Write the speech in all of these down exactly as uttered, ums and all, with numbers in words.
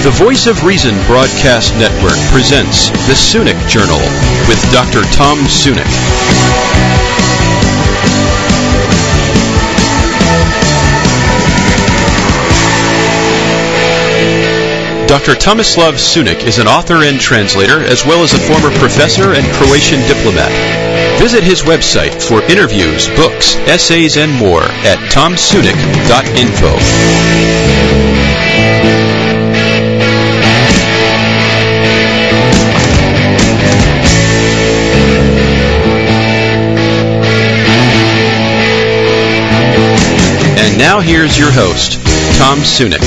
The Voice of Reason Broadcast Network presents the Sunic Journal with Doctor Tom Sunic. Doctor Tomislav Sunic is an author and translator, as well as a former professor and Croatian diplomat. Visit his website for interviews, books, essays, and more at tom sunic dot info. And now here's your host, Tom Sunic.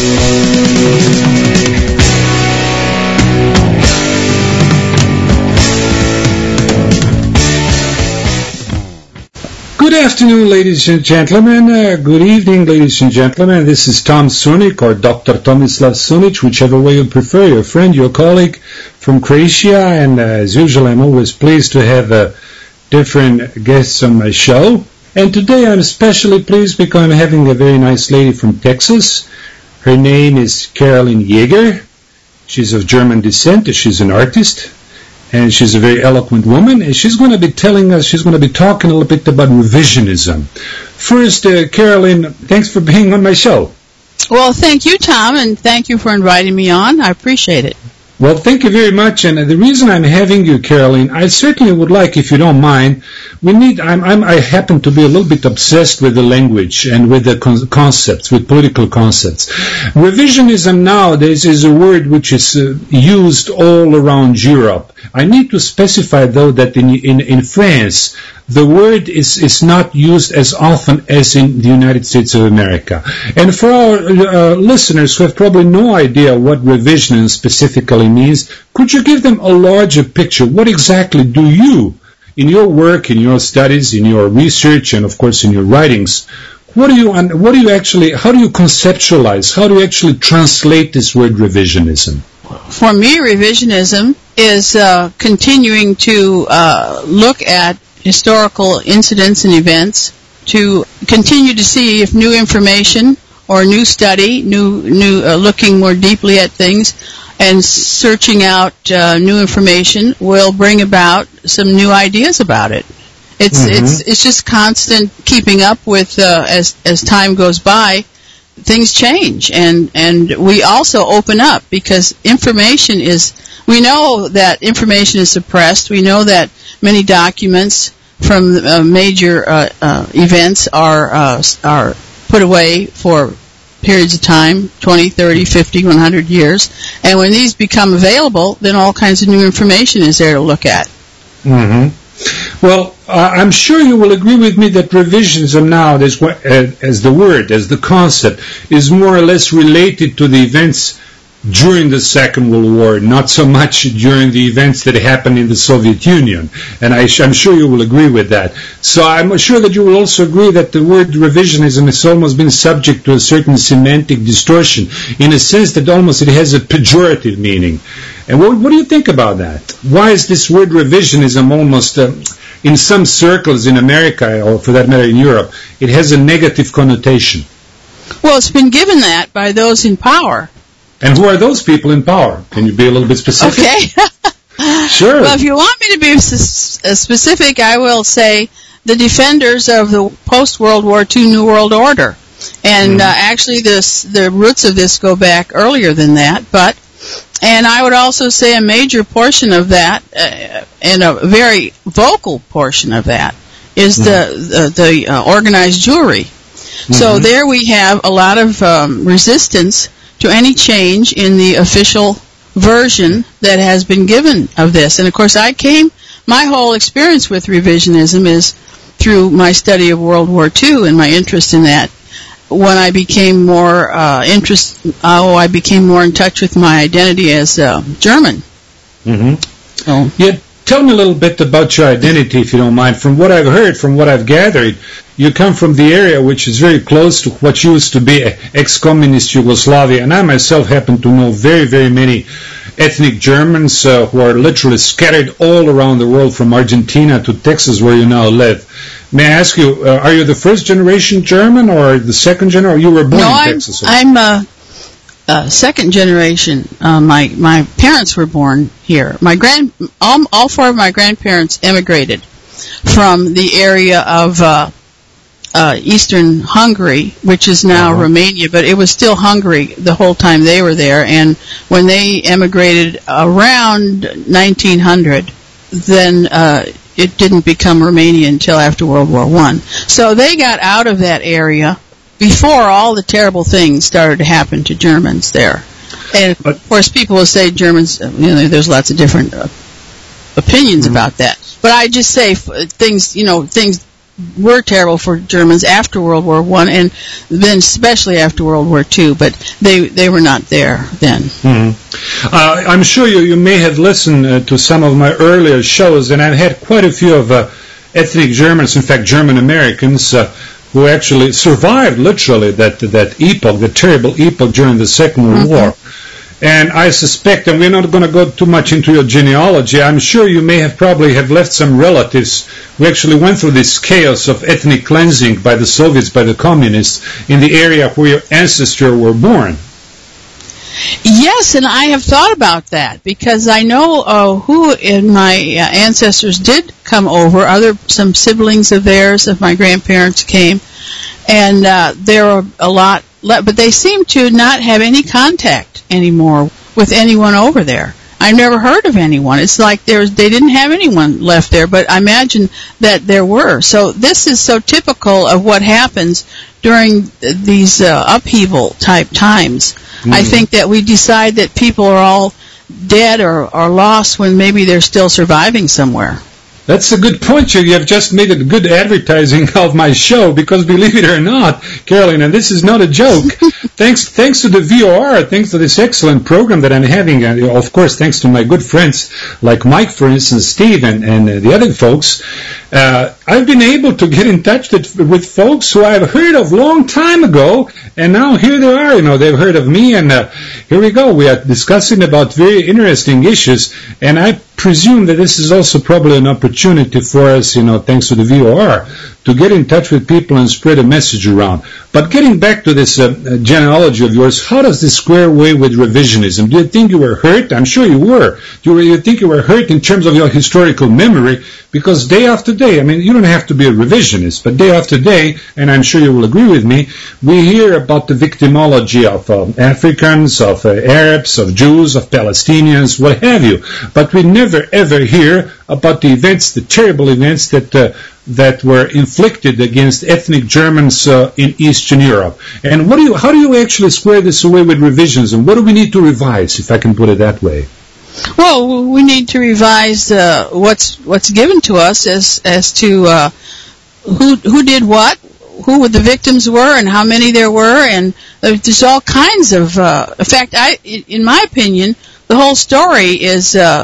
Good afternoon, ladies and gentlemen. Uh, good evening, ladies and gentlemen. This is Tom Sunic, or Doctor Tomislav Sunic, whichever way you prefer, your friend, your colleague from Croatia. And uh, as usual, I'm always pleased to have uh, different guests on my show. And today I'm especially pleased because I'm having a very nice lady from Texas. Her name is Caroline Jaeger. She's of German descent. She's an artist. And she's a very eloquent woman, and she's going to be telling us, she's going to be talking a little bit about revisionism. First, uh, Caroline, thanks for being on my show. Well, thank you, Tom, and thank you for inviting me on. I appreciate it. Well, thank you very much, and the reason I'm having you, Caroline, I certainly would like, if you don't mind, we need, I'm, I'm, I happen to be a little bit obsessed with the language and with the con- concepts, with political concepts. Revisionism nowadays is a word which is uh, used all around Europe. I need to specify, though, that in, in, in France, the word is, is not used as often as in the United States of America. And for our uh, listeners who have probably no idea what revisionism specifically means, could you give them a larger picture? What exactly do you, in your work, in your studies, in your research, and of course in your writings, what do you, what do you actually, how do you conceptualize, how do you actually translate this word revisionism? For me, revisionism is uh, continuing to uh, look at historical incidents and events, to continue to see if new information or new study, new, new uh, looking more deeply at things and searching out uh, new information will bring about some new ideas about it. It's mm-hmm. it's it's just constant keeping up with uh, as as time goes by. Things change, and, and we also open up because information is, we know that information is suppressed. We know that many documents from uh, major uh, uh, events are uh, are put away for periods of time, twenty, thirty, fifty, one hundred years. And when these become available, then all kinds of new information is there to look at. Mm-hmm. Well, uh, I'm sure you will agree with me that revisionism now, as, uh, as the word, as the concept, is more or less related to the events during the Second World War, not so much during the events that happened in the Soviet Union. And I sh- I'm sure you will agree with that. So I'm sure that you will also agree that the word revisionism has almost been subject to a certain semantic distortion, in a sense that almost it has a pejorative meaning. And what, what do you think about that? Why is this word revisionism almost, uh, in some circles in America, or for that matter in Europe, it has a negative connotation? Well, it's been given that by those in power. And who are those people in power? Can you be a little bit specific? Okay. Sure. Well, if you want me to be specific, I will say the defenders of the post-World War Two New World Order. And mm. uh, actually, this, the roots of this go back earlier than that. But, and I would also say a major portion of that, uh, and a very vocal portion of that, is mm. the the, the uh, organized Jewry. Mm-hmm. So there we have a lot of um, resistance to any change in the official version that has been given of this. And of course I came, my whole experience with revisionism is through my study of World War Two and my interest in that. When I became more uh, interest, oh, I became more in touch with my identity as uh, German. Mm-hmm. So, yeah, tell me a little bit about your identity, if you don't mind. From what I've heard, from what I've gathered, you come from the area which is very close to what used to be ex-communist Yugoslavia, and I myself happen to know very, very many ethnic Germans uh, who are literally scattered all around the world, from Argentina to Texas, where you now live. May I ask you, uh, are you the first generation German or the second generation, or you were born no, in I'm, Texas? I'm uh, uh, second generation. Uh, my my parents were born here. My grand all, all four of my grandparents emigrated from the area of uh, uh, eastern Hungary, which is now uh-huh. Romania, but it was still Hungary the whole time they were there. And when they emigrated around nineteen hundred, then uh, it didn't become Romania until after World War One. So they got out of that area before all the terrible things started to happen to Germans there. And of course, people will say Germans, you know, there's lots of different uh, opinions mm-hmm. about that. But I just say things, you know, things were terrible for Germans after World War One, and then especially after World War Two. But they they were not there then. Mm-hmm. Uh, I'm sure you you may have listened uh, to some of my earlier shows, and I've had quite a few of uh, ethnic Germans, in fact, German Americans. Uh, who actually survived, literally, that that epoch, the terrible epoch during the Second World mm-hmm. War. And I suspect, and we're not going to go too much into your genealogy, I'm sure you may have probably have left some relatives who actually went through this chaos of ethnic cleansing by the Soviets, by the communists, in the area where your ancestors were born. Yes, and I have thought about that because I know uh, who in my uh, ancestors did come over. Other some siblings of theirs, of my grandparents, came, and uh, there were a lot, le- but they seem to not have any contact anymore with anyone over there. I've never heard of anyone. It's like there was, they didn't have anyone left there, but I imagine that there were. So this is so typical of what happens during these uh, upheaval type times. Mm-hmm. I think that we decide that people are all dead or, or lost when maybe they're still surviving somewhere. That's a good point. You have just made a good advertising of my show because, believe it or not, Carolyn, and this is not a joke, thanks thanks to the V O R, thanks to this excellent program that I'm having, and of course thanks to my good friends like Mike, for instance, Steve, and, and uh, the other folks, uh, I've been able to get in touch with, with folks who I've heard of long time ago, and now here they are, you know, they've heard of me, and uh, here we go. We are discussing about very interesting issues, and I presume that this is also probably an opportunity for us, you know, thanks to the V O R, to get in touch with people and spread a message around. But getting back to this uh, genealogy of yours, how does this square away with revisionism? Do you think you were hurt? I'm sure you were. Do you think you were hurt in terms of your historical memory? Because day after day, I mean, you don't have to be a revisionist, but day after day, and I'm sure you will agree with me, we hear about the victimology of uh, Africans, of uh, Arabs, of Jews, of Palestinians, what have you. But we never ever hear about the events, the terrible events that uh, that were inflicted against ethnic Germans uh, in Eastern Europe. And what do you, how do you actually square this away with revisionism? What do we need to revise, if I can put it that way? Well, we need to revise uh, what's what's given to us as as to uh, who who did what, who the victims were, and how many there were, and there's all kinds of. Uh, in fact, I, in my opinion, the whole story is uh,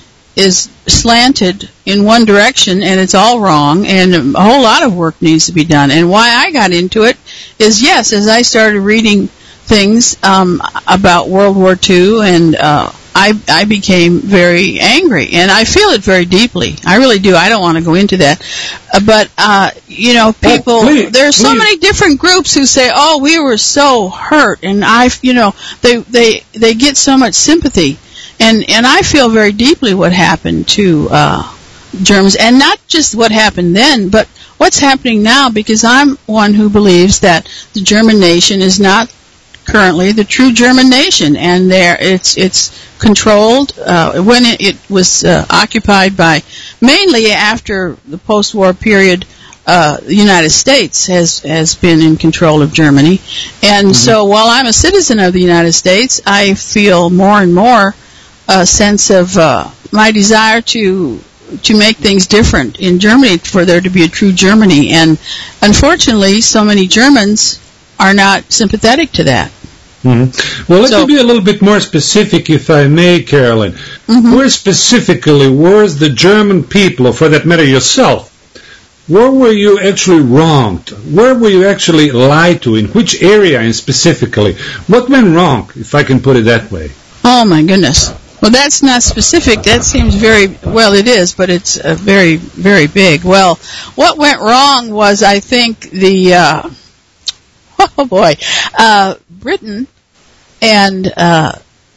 is slanted in one direction, and it's all wrong, and a whole lot of work needs to be done. And why I got into it is, yes, as I started reading things um, about World War Two, and uh, I, I became very angry, and I feel it very deeply. I really do. I don't want to go into that. Uh, but, uh, you know, people, oh, please, there are so please. many different groups who say, oh, we were so hurt, and I, you know, they, they, they get so much sympathy. And, and I feel very deeply what happened to uh, Germans, and not just what happened then, but what's happening now, because I'm one who believes that the German nation is not currently the true German nation, and there it's it's controlled uh, when it, it was uh, occupied by, mainly after the post-war period, uh, the United States has has been in control of Germany, and mm-hmm. so while I'm a citizen of the United States, I feel more and more a sense of uh, my desire to to make things different in Germany, for there to be a true Germany, and unfortunately, so many Germans are not sympathetic to that. Mm-hmm. Well, let so, me be a little bit more specific, if I may, Carolyn. Mm-hmm. Where specifically was the German people, or for that matter yourself, where were you actually wronged? Where were you actually lied to? In which area, and specifically? What went wrong, if I can put it that way? Oh, my goodness. Well, that's not specific. That seems very, well, it is, but it's uh, very, very big. Well, what went wrong was, I think, the, uh, oh boy, uh, Britain and uh,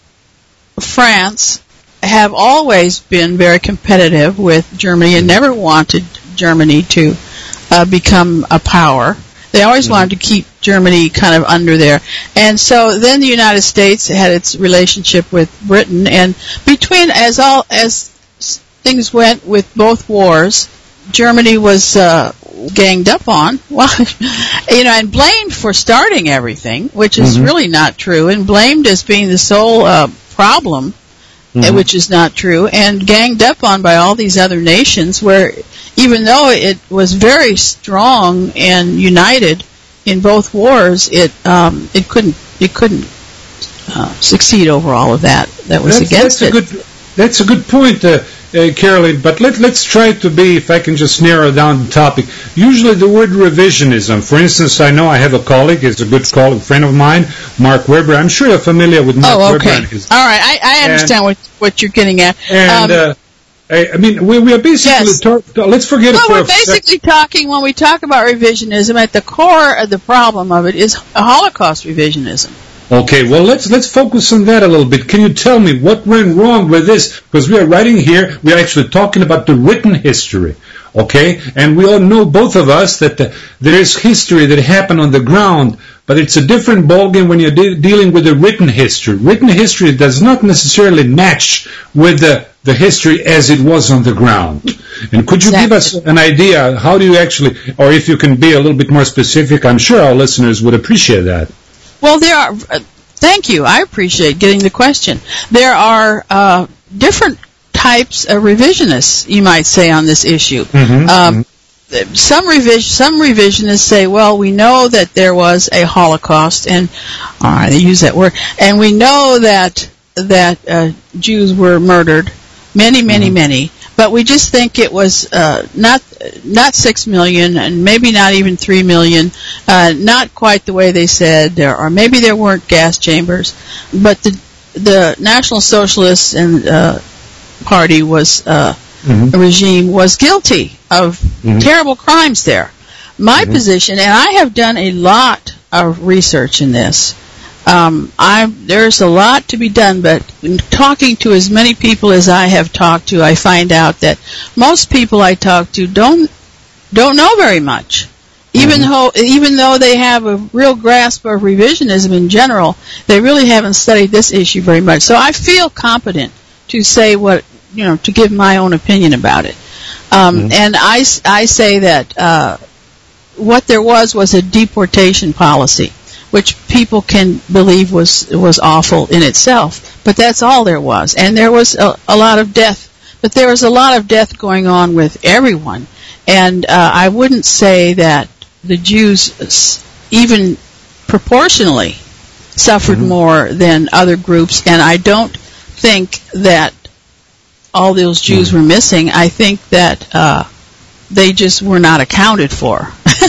France have always been very competitive with Germany and never wanted Germany to uh, become a power. They always mm-hmm. wanted to keep Germany kind of under there. And so then the United States had its relationship with Britain, and between, as all as things went with both wars, Germany was uh, ganged up on, well, you know, and blamed for starting everything, which is mm-hmm. really not true, and blamed as being the sole uh, problem, mm-hmm. which is not true, and ganged up on by all these other nations where, even though it was very strong and united in both wars, it um, it couldn't it couldn't uh, succeed over all of that that was that's, against that's it. A good, that's a good point, uh, uh, Caroline. But let let's try to be, if I can just narrow down the topic. Usually, the word revisionism. For instance, I know I have a colleague, is a good colleague, friend of mine, Mark Weber. I'm sure you're familiar with Mark oh, Weber. Oh, okay. His, all right, I, I understand and, what what you're getting at. And. Um, Uh, I mean, we, we are basically yes. talk, let's forget well, it for we're a basically talking, when we talk about revisionism, at the core of the problem of it is Holocaust revisionism. Okay, well, let's let's focus on that a little bit. Can you tell me what went wrong with this? Because we are writing here, we are actually talking about the written history, okay? And we all know, both of us, that the, there is history that happened on the ground, but it's a different ballgame when you're de- dealing with the written history. Written history does not necessarily match with the the history as it was on the ground. And could you exactly. give us an idea, how do you actually, or if you can be a little bit more specific, I'm sure our listeners would appreciate that. Well, there are, uh, thank you, I appreciate getting the question. There are uh, different types of revisionists, you might say, on this issue. Mm-hmm. Um, mm-hmm. Some, revis- some revisionists say, well, we know that there was a Holocaust, and all right, they use that word, and we know that that uh, Jews were murdered, many, many, mm-hmm. many, but we just think it was uh, not not six million, and maybe not even three million, uh, not quite the way they said, there, or maybe there weren't gas chambers, but the the National Socialist and uh, Party was uh, mm-hmm. a regime was guilty of mm-hmm. terrible crimes there. My mm-hmm. position, and I have done a lot of research in this. Um, I'm, there's a lot to be done, but in talking to as many people as I have talked to, I find out that most people I talk to don't don't know very much. Even mm-hmm. though even though they have a real grasp of revisionism in general, they really haven't studied this issue very much. So I feel competent to say what you know to give my own opinion about it. Um, mm-hmm. And I, I say that uh, what there was was a deportation policy, which people can believe was was awful in itself. But that's all there was. And there was a, a lot of death. But there was a lot of death going on with everyone. And uh, I wouldn't say that the Jews, even proportionally, suffered mm-hmm. more than other groups. And I don't think that all those Jews mm-hmm. were missing. I think that uh, they just were not accounted for.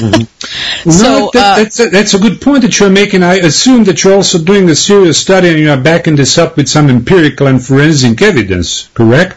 Mm-hmm. so no, that, uh, that's, a, that's a good point that you're making. I assume that you're also doing a serious study and you are backing this up with some empirical and forensic evidence, correct?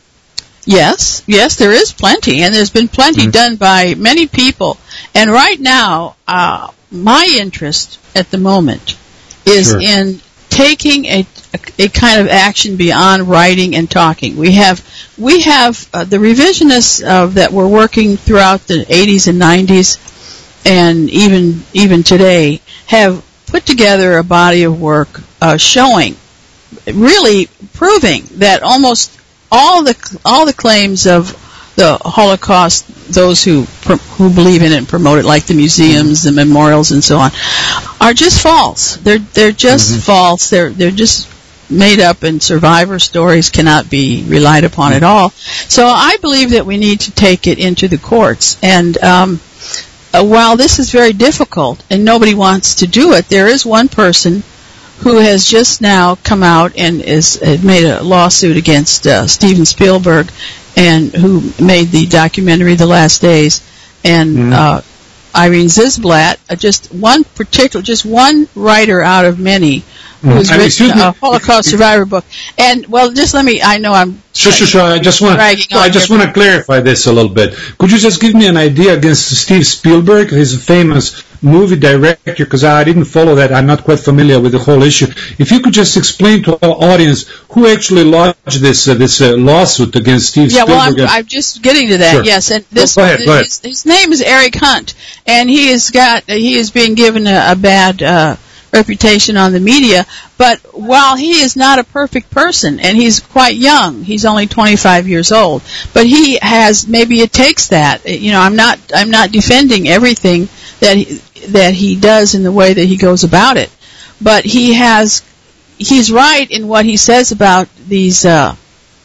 Yes, yes, there is plenty, and there's been plenty mm-hmm. done by many people. And right now, uh, my interest at the moment is sure. in taking a, a, a kind of action beyond writing and talking. We have we have uh, the revisionists uh, that were working throughout the eighties and nineties, and even even today, have put together a body of work uh, showing, really proving that almost all the all the claims of the Holocaust, those who who believe in it and promote it, like the museums, the memorials, and so on, are just false. They're they're just mm-hmm. false. They're they're just made up, and survivor stories cannot be relied upon at all. So I believe that we need to take it into the courts. And um, uh, while this is very difficult and nobody wants to do it, there is one person who has just now come out and is uh, made a lawsuit against uh, Steven Spielberg, and who made the documentary The Last Days, and mm-hmm. uh, Irene Zisblatt, uh, just one particular, just one writer out of many, who's Mm-hmm. written a Holocaust survivor book. And, well, just let me, I know I'm... Sure, sure, sure. I just want to, I just want to clarify this a little bit. Could you just give me an idea against Steve Spielberg? He's a famous movie director, because I didn't follow that. I'm not quite familiar with the whole issue. If you could just explain to our audience who actually lodged this uh, this uh, lawsuit against Steve yeah, Spielberg. Yeah, well, I'm, I'm just getting to that. Sure. Yes, and this go ahead, go ahead. His, his name is Eric Hunt, and he has got he is being given a, a bad uh, reputation on the media. But while he is not a perfect person, and he's quite young, he's only twenty-five years old, but he has, maybe it takes that. You know, I'm not I'm not defending everything that he, that he does in the way that he goes about it, but he has he's right in what he says about these uh,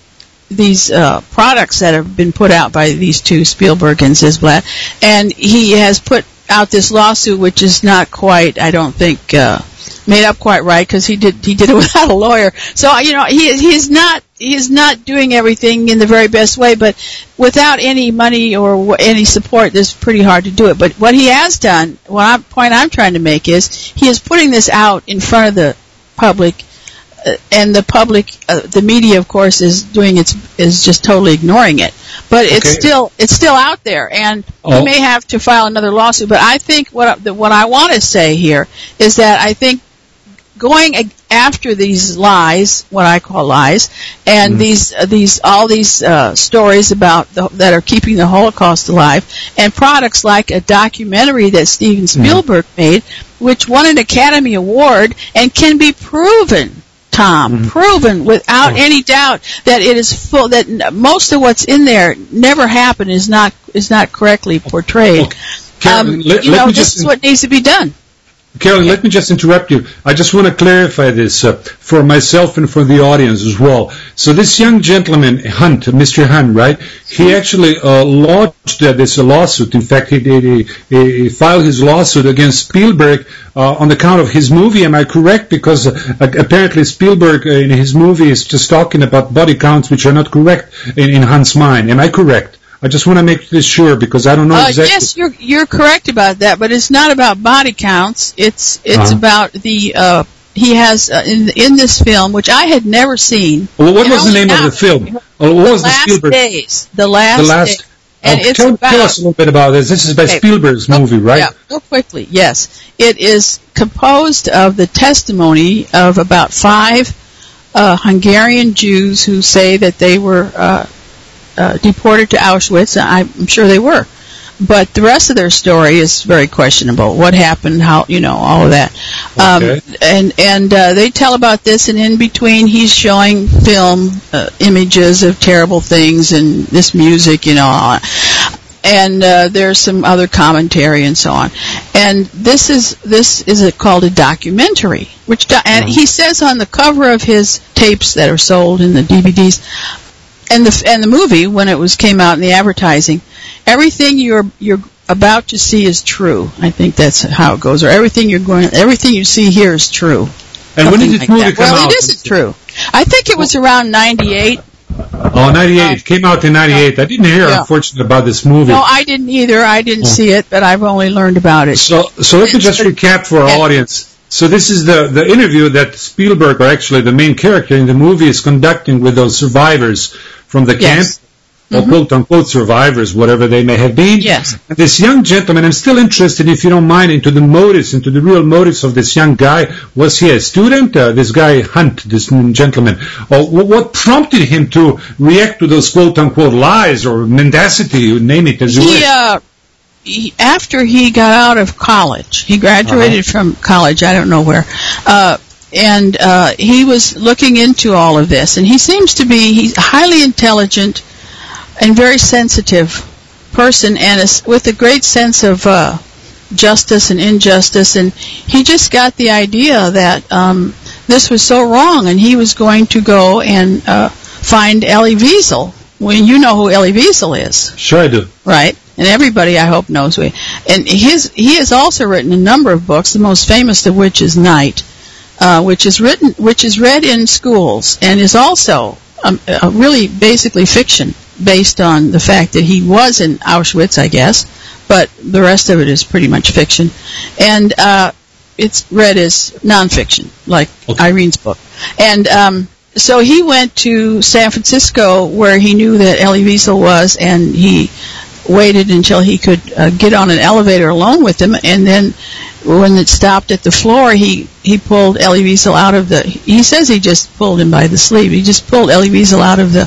these uh, products that have been put out by these two, Spielberg and Zisblatt, and he has put out this lawsuit, which is not quite, I don't think, uh, made up quite right, because he did he did it without a lawyer. So you know he he's not he's not doing everything in the very best way, but without any money or w- any support, it's pretty hard to do it. But what he has done, what I, point I'm trying to make is he is putting this out in front of the public, uh, and the public, uh, the media, of course, is doing its is just totally ignoring it. But it's Okay. still it's still out there, and Oh. he may have to file another lawsuit. But I think what I- what I want to say here is that I think going ag- after these lies, what I call lies, and Mm. these uh, these all these uh, stories about the, that are keeping the Holocaust alive, and products like a documentary that Steven Spielberg mm. made, which won an Academy Award and can be proven, Tom, mm. proven without oh. any doubt that it is full. That n- most of what's in there never happened, is not is not correctly portrayed. Okay. Karen, um, let, you let know, me this just is what needs to be done. Carolyn, let me just interrupt you. I just want to clarify this uh, for myself and for the audience as well. So this young gentleman, Hunt, Mister Hunt, right? He actually uh, lodged uh, this lawsuit. In fact, he, he, he filed his lawsuit against Spielberg uh, on account of his movie. Am I correct? Because uh, apparently Spielberg uh, in his movie is just talking about body counts which are not correct in, in Hunt's mind. Am I correct? I just want to make this sure, because I don't know uh, exactly. Yes, you're you're correct about that, but it's not about body counts. It's it's uh-huh. about the uh, he has uh, in in this film, which I had never seen. Well, what was the name now, of the film? Or what the was the last Spielberg? days. The last. The last. Days. And oh, it's tell, about, tell us a little bit about this. This is by okay. Spielberg's movie, right? Yeah, real quickly. Yes, it is composed of the testimony of about five uh, Hungarian Jews who say that they were. Uh, Uh, deported to Auschwitz. I'm sure they were, but the rest of their story is very questionable. What happened? How, you know, all of that. Um, okay. And and uh, they tell about this, and in between, he's showing film uh, images of terrible things and this music, you know, and uh, there's some other commentary and so on. And this is this is a, called a documentary, which do- and he says on the cover of his tapes that are sold in the D V Ds. And the and the movie, when it was came out in the advertising, everything you're you're about to see is true. I think that's how it goes. Or everything you're going, everything you see here is true. And Something when did this like movie that. come well, out? Well, it isn't true. I think it was around ninety-eight. Oh, ninety-eight. It came out in ninety-eight. I didn't hear, Yeah. unfortunately, about this movie. No, I didn't either. I didn't Oh. see it, but I've only learned about it. So, so let me just recap for our Yeah. audience. So this is the, the interview that Spielberg, or actually the main character in the movie, is conducting with those survivors from the Yes. camp. Or Mm-hmm. quote-unquote survivors, whatever they may have been. Yes. And this young gentleman, I'm still interested, if you don't mind, into the motives, into the real motives of this young guy. Was he a student, uh, this guy Hunt, this gentleman? Or what prompted him to react to those quote-unquote lies or mendacity, name it as you He, wish? uh, he, after he got out of college, he graduated Uh-huh. from college, I don't know where, uh, and uh, he was looking into all of this, and he seems to be, he's highly intelligent and very sensitive person, and is, with a great sense of uh, justice and injustice, and he just got the idea that um, this was so wrong, and he was going to go and uh, find Elie Wiesel. Well, you know who Elie Wiesel is. Sure I do. Right, and everybody I hope knows who he. And his he has also written a number of books, the most famous of which is Night, uh, which is written, which is read in schools, and is also um, a really basically fiction based on the fact that he was in Auschwitz, I guess, but the rest of it is pretty much fiction. And uh, it's read as nonfiction, like Okay. Irene's book. And um, so he went to San Francisco, where he knew that Elie Wiesel was, and he waited until he could uh, get on an elevator alone with him, and then when it stopped at the floor, he, he pulled Elie Wiesel out of the, he says he just pulled him by the sleeve. He just pulled Elie Wiesel out of the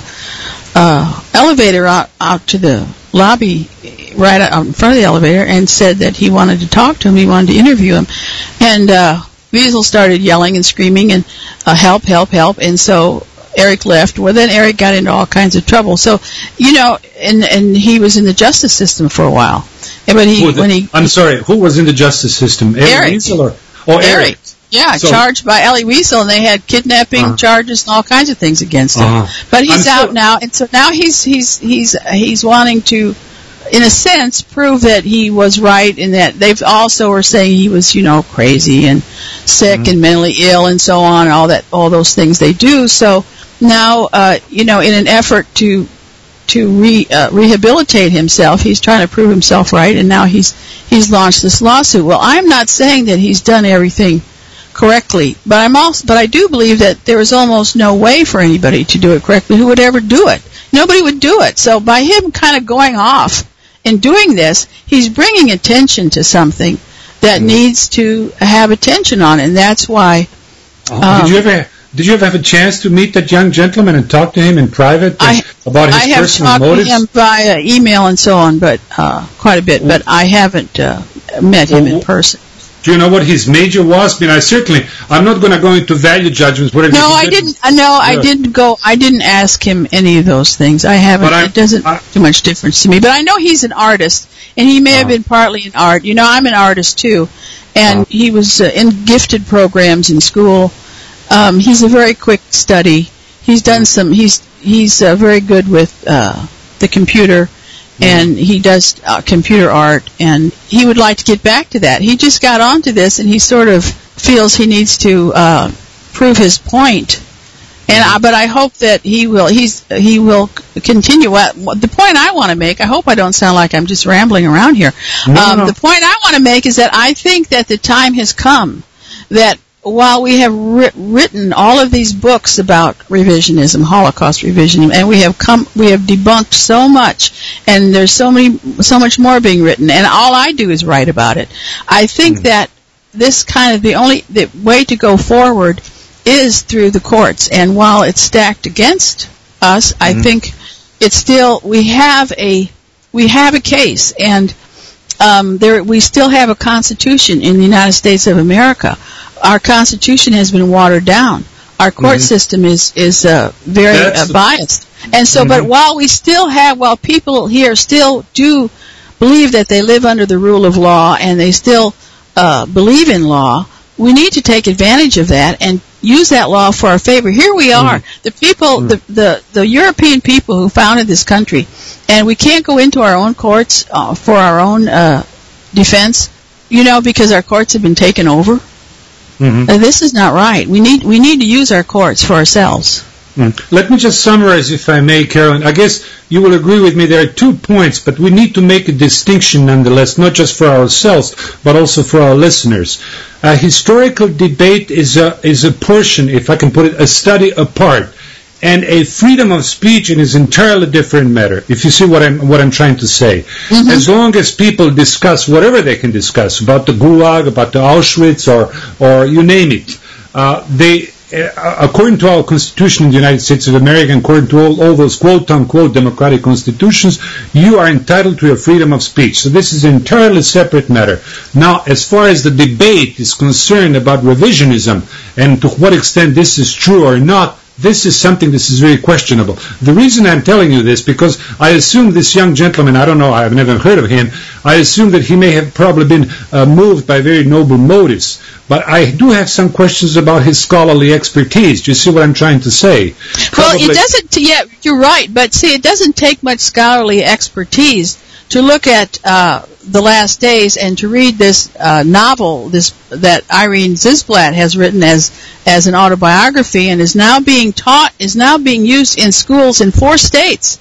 uh, elevator out, out to the lobby right out in front of the elevator and said that he wanted to talk to him, he wanted to interview him. And uh, Wiesel started yelling and screaming and uh, help, help, help, and so Eric left. Well, then Eric got into all kinds of trouble. So, you know, and and he was in the justice system for a while. And when he, the, when he, I'm sorry, who was in the justice system? Eric. Wiesel or, oh, Eric. Eric. Yeah, So- charged by Elie Wiesel, and they had kidnapping Uh-huh. charges and all kinds of things against him. Uh-huh. But he's I'm out so- now, and so now he's he's he's he's wanting to, in a sense, prove that he was right, and that they've also were saying he was, you know, crazy and sick Mm-hmm. and mentally ill and so on, and all that, all those things they do. So now, uh, you know, in an effort to to re, uh, rehabilitate himself, he's trying to prove himself right, and now he's he's launched this lawsuit. Well, I'm not saying that he's done everything correctly, but I'm also, but I do believe that there is almost no way for anybody to do it correctly who would ever do it. Nobody would do it. So by him kind of going off and doing this, he's bringing attention to something that Mm-hmm. needs to have attention on it, and that's why. Uh, Um, did you ever did you ever have a chance to meet that young gentleman and talk to him in private I- about his I have personal talked motives? to him via email and so on, but uh, quite a bit. But I haven't uh, met him in Well, person. Do you know what his major was? I mean, I certainly, I'm not going to go into value judgments. Whether No, he I didn't. uh, No, I Yeah. didn't go. I didn't ask him any of those things. I haven't. But I- it doesn't I- make too much difference to me. But I know he's an artist, and he may have Uh-huh. been partly in art. You know, I'm an artist too, and Uh-huh. he was uh, in gifted programs in school. Um, he's a very quick study. He's done some. He's he's uh, very good with uh, the computer. And he does uh, computer art, and he would like to get back to that. He just got onto this, and he sort of feels he needs to uh, prove his point. And I, but I hope that he will. He's he will c- continue. What, what the point I want to make? I hope I don't sound like I'm just rambling around here. No, um, no. The point I want to make is that I think that the time has come that while we have writ- written all of these books about revisionism, Holocaust revisionism, and we have come, we have debunked so much, and there's so many, so much more being written, and all I do is write about it. I think Mm. that this kind of the only the way to go forward is through the courts, and while it's stacked against us, I Mhm. think it's still we have a we have a case, and um, there we still have a constitution in the United States of America. Our Constitution has been watered down. Our court Mhm. system is is uh, very That's uh, the- biased, and so. But Mhm. while we still have, while people here still do believe that they live under the rule of law and they still uh, believe in law, we need to take advantage of that and use that law for our favor. Here we are, Mhm. the people, Mhm. the, the the European people who founded this country, and we can't go into our own courts uh, for our own uh, defense, you know, because our courts have been taken over. Mhm. Uh, this is not right. We need we need to use our courts for ourselves. Mm. Let me just summarize, if I may, Carolyn. I guess you will agree with me there are two points, but we need to make a distinction nonetheless, not just for ourselves, but also for our listeners. A historical debate is a, is a portion, if I can put it, a study apart. And a freedom of speech is an entirely different matter, if you see what I'm, what I'm trying to say. Mhm. As long as people discuss whatever they can discuss, about the Gulag, about the Auschwitz, or, or you name it, uh, they, uh, according to our Constitution in the United States of America, and according to all, all those quote-unquote democratic constitutions, you are entitled to your freedom of speech. So this is an entirely separate matter. Now, as far as the debate is concerned about revisionism, and to what extent this is true or not, this is something that is very questionable. The reason I'm telling you this, because I assume this young gentleman, I don't know, I've never heard of him, I assume that he may have probably been uh, moved by very noble motives. But I do have some questions about his scholarly expertise. Do you see what I'm trying to say? Well, Probably- it doesn't. Yeah, you're right. But see, it doesn't take much scholarly expertise to look at uh, the last days and to read this uh, novel, this that Irene Zisblatt has written as as an autobiography, and is now being taught, is now being used in schools in four states,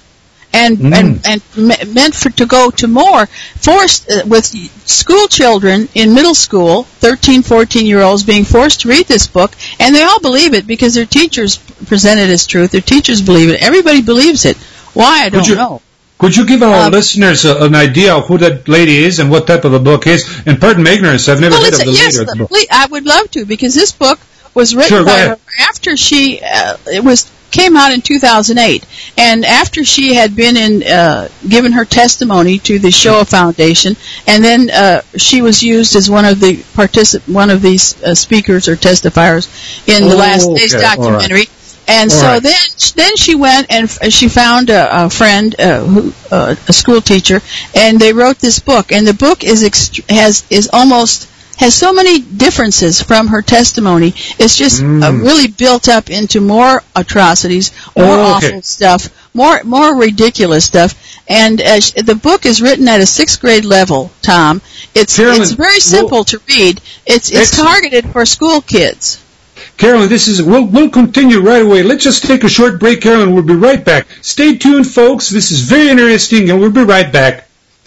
and Mm. and and me- meant for to go to more, forced uh, with school children in middle school, thirteen, fourteen year olds being forced to read this book, and they all believe it because their teachers present it as truth. Their teachers believe it. Everybody believes it. Why, I don't you, know. Could you give our Um, listeners a, an idea of who that lady is and what type of a book is? And pardon my ignorance, I've never Well, heard it's of a, the yes, lady. of the book. please, I would love to, because this book was written Sure, go by ahead. her after she uh, it was came out in two thousand eight, and after she had been in uh, given her testimony to the Shoah Foundation, and then uh, she was used as one of the particip- one of these uh, speakers or testifiers in the Oh, Last Days okay, all right. documentary. And All so right. then, then she went and f- she found a, a friend, uh, who, uh, a school teacher, and they wrote this book. And the book is ext- has is almost has so many differences from her testimony. It's just Mm. uh, really built up into more atrocities, more Oh, okay. awful stuff, more more ridiculous stuff. And uh, sh- the book is written at a sixth grade level. Tom, it's Carolyn, it's very simple well, to read. It's it's excellent. targeted for school kids. Carolyn, this is we'll we'll continue right away. Let's just take a short break, Carolyn. We'll be right back. Stay tuned, folks. This is very interesting, and we'll be right back.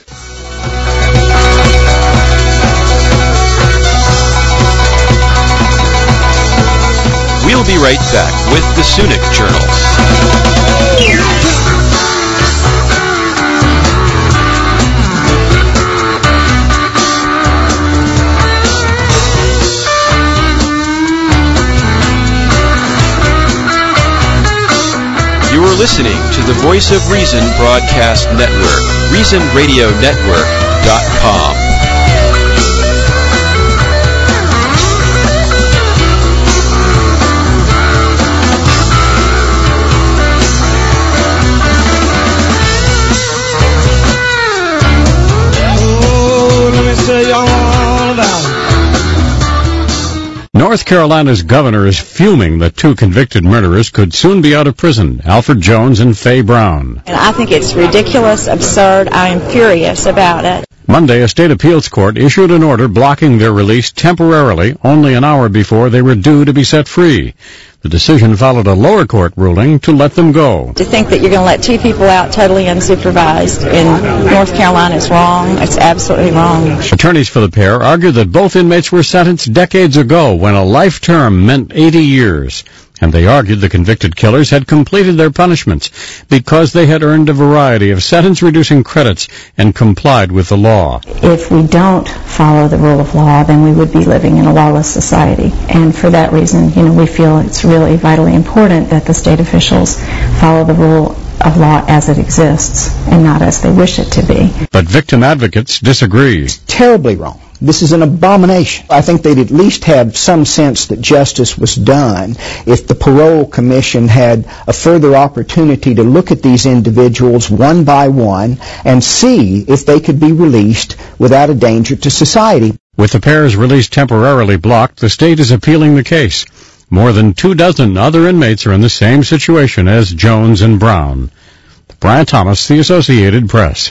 We'll be right back with the Sunic Journal. You are listening to the Voice of Reason Broadcast Network, reason radio network dot com. North Carolina's governor is fuming that two convicted murderers could soon be out of prison, Alfred Jones and Faye Brown. And I think it's ridiculous, absurd. I am furious about it. Monday, a state appeals court issued an order blocking their release temporarily, only an hour before they were due to be set free. The decision followed a lower court ruling to let them go. To think that you're going to let two people out totally unsupervised in North Carolina is wrong. It's absolutely wrong. Attorneys for the pair argued that both inmates were sentenced decades ago when a life term meant eighty years. And they argued the convicted killers had completed their punishments because they had earned a variety of sentence-reducing credits and complied with the law. If we don't follow the rule of law, then we would be living in a lawless society. And for that reason, you know, we feel it's really vitally important that the state officials follow the rule of law as it exists and not as they wish it to be. But victim advocates disagree. Terribly wrong. This is an abomination. I think they'd at least have some sense that justice was done if the parole commission had a further opportunity to look at these individuals one by one and see if they could be released without a danger to society. With the pair's release temporarily blocked, the state is appealing the case. More than two dozen other inmates are in the same situation as Jones and Brown. Brian Thomas, The Associated Press.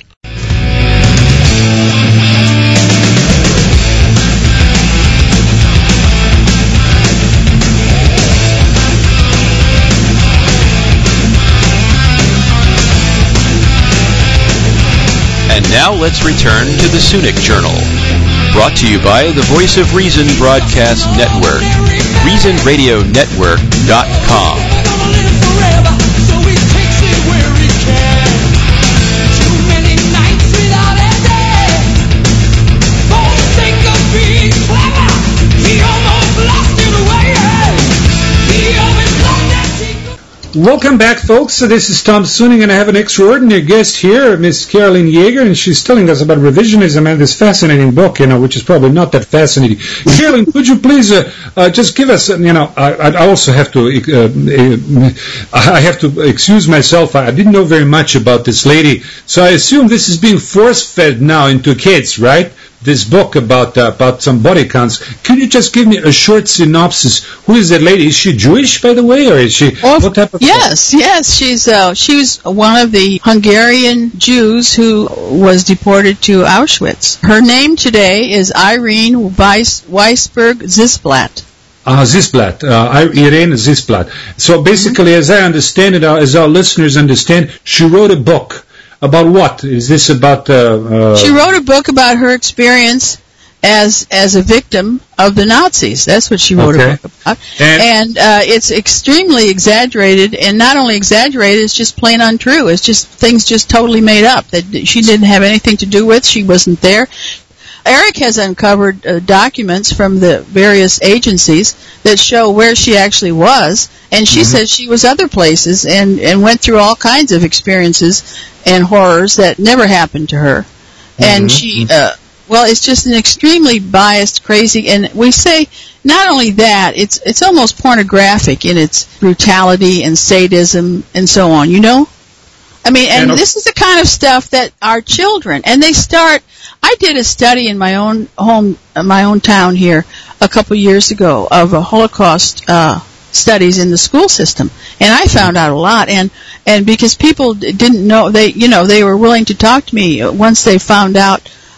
And now let's return to the Sunic Journal. Brought to you by the Voice of Reason Broadcast Network, reason radio network dot com. Welcome back, folks. So this is Tom Suning, and I have an extraordinary guest here, Miss Carolyn Yeager, and she's telling us about revisionism and this fascinating book, you know, which is probably not that fascinating. Carolyn, could you please uh, uh, just give us, you know, I, I also have to, uh, uh, I have to excuse myself. I didn't know very much about this lady, so I assume this is being force-fed now into kids, right? This book about uh, about some body counts. Can you just give me a short synopsis? Who is that lady? Is she Jewish, by the way, or is she Well, what type of? yes, yes, she's uh, she was one of the Hungarian Jews who was deported to Auschwitz. Her name today is Irene Weiss, Weisberg Zisblatt. Uh, Zisblatt, uh, Irene Zisblatt. So basically, mm-hmm. as I understand it, uh, as our listeners understand, she wrote a book about what? Is this about... Uh, uh, she wrote a book about her experience as as a victim of the Nazis. That's what she wrote okay. a book about. And, and uh, it's extremely exaggerated, and not only exaggerated, it's just plain untrue. It's just things just totally made up that she didn't have anything to do with. She wasn't there. Eric has uncovered uh, documents from the various agencies that show where she actually was, and she mm-hmm. says she was other places and, and went through all kinds of experiences and horrors that never happened to her. Mm-hmm. And she... Uh, Well, it's just an extremely biased, crazy, and we say not only that, it's it's almost pornographic in its brutality and sadism and so on, you know? I mean, and this is the kind of stuff that our children, and they start, I did a study in my own home, my own town here a couple years ago of a Holocaust uh, studies in the school system, and I found out a lot, and, and because people didn't know, they, you know, they were willing to talk to me once they found out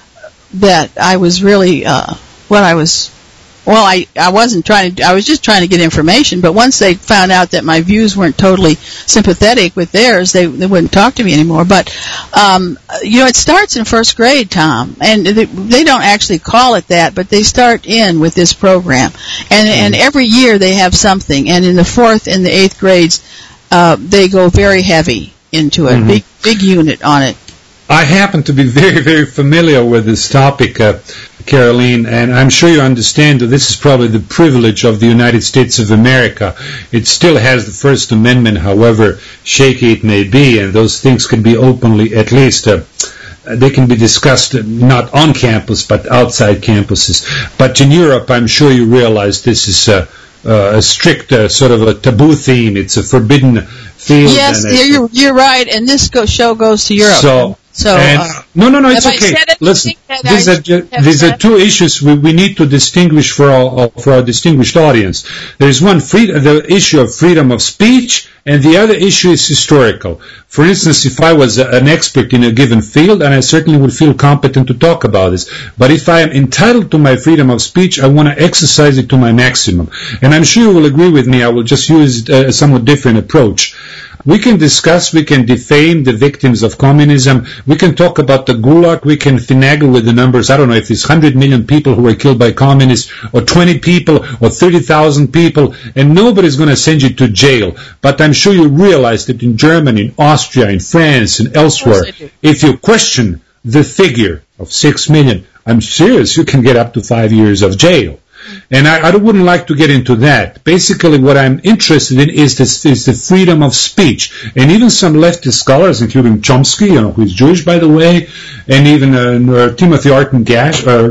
that I was really, uh, what I was, well, I, I wasn't trying to, I was just trying to get information, but once they found out that my views weren't totally sympathetic with theirs, they, they wouldn't talk to me anymore. But, um, you know, it starts in first grade, Tom, and they, they don't actually call it that, but they start in with this program. And, and every year they have something, and in the fourth and the eighth grades, uh, they go very heavy into it, mm-hmm. big, big unit on it. I happen to be very, very familiar with this topic, uh, Caroline, and I'm sure you understand that this is probably the privilege of the United States of America. It still has the First Amendment, however shaky it may be, and those things can be openly, at least, uh, they can be discussed not on campus, but outside campuses. But in Europe, I'm sure you realize this is uh, uh, a strict uh, sort of a taboo theme. It's a forbidden field. Yes, and you're, you're right, and this go, show goes to Europe. So, So, and, uh, no, no, no, it's have okay. I said Listen, anything these that are, I ju- have these said? are two issues we, we need to distinguish for our, for our distinguished audience. There is one, free, the issue of freedom of speech, and the other issue is historical. For instance, if I was a, an expert in a given field, and I certainly would feel competent to talk about this, but if I am entitled to my freedom of speech, I want to exercise it to my maximum. And I'm sure you will agree with me, I will just use a somewhat different approach. We can discuss, we can defame the victims of communism, we can talk about the Gulag, we can finagle with the numbers. I don't know if it's one hundred million people who were killed by communists, or twenty people, or thirty thousand people, and nobody's going to send you to jail. But I'm sure you realize that in Germany, in Austria, in France, and elsewhere, if you question the figure of six million, I'm serious, you can get up to five years of jail. And I, I wouldn't like to get into that. Basically, what I'm interested in is, this, is the freedom of speech. And even some leftist scholars, including Chomsky, you know, who is Jewish, by the way, and even uh, Timothy Arton Gash, uh,